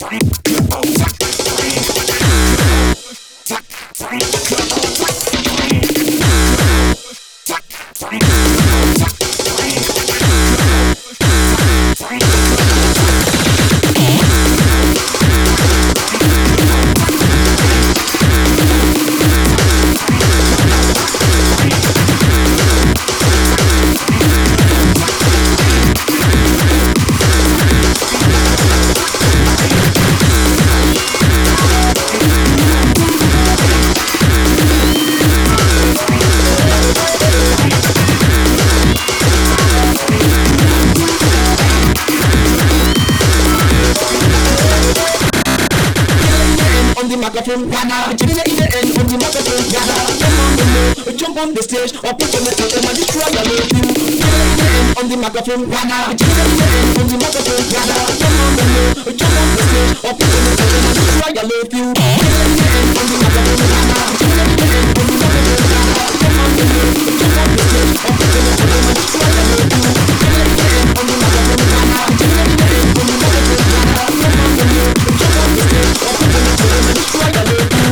On the microphone, Ghana. Jimmy in the end on the microphone, Ghana. Jump on the stage or put on the anthem and destroy your love you. On the microphone, Ghana. Jimmy in the end on the microphone, Ghana. Jump on the stage or put on the anthem and destroy your love you. On the microphone, Ghana. Jimmy in the end on the microphone, Ghana. Jump on the stage or put on the anthem and destroy your love you. On the microphone, Ghana. Jimmy in the end on the microphone, Ghana. Jump on the stage or put on the anthem and destroy your love you.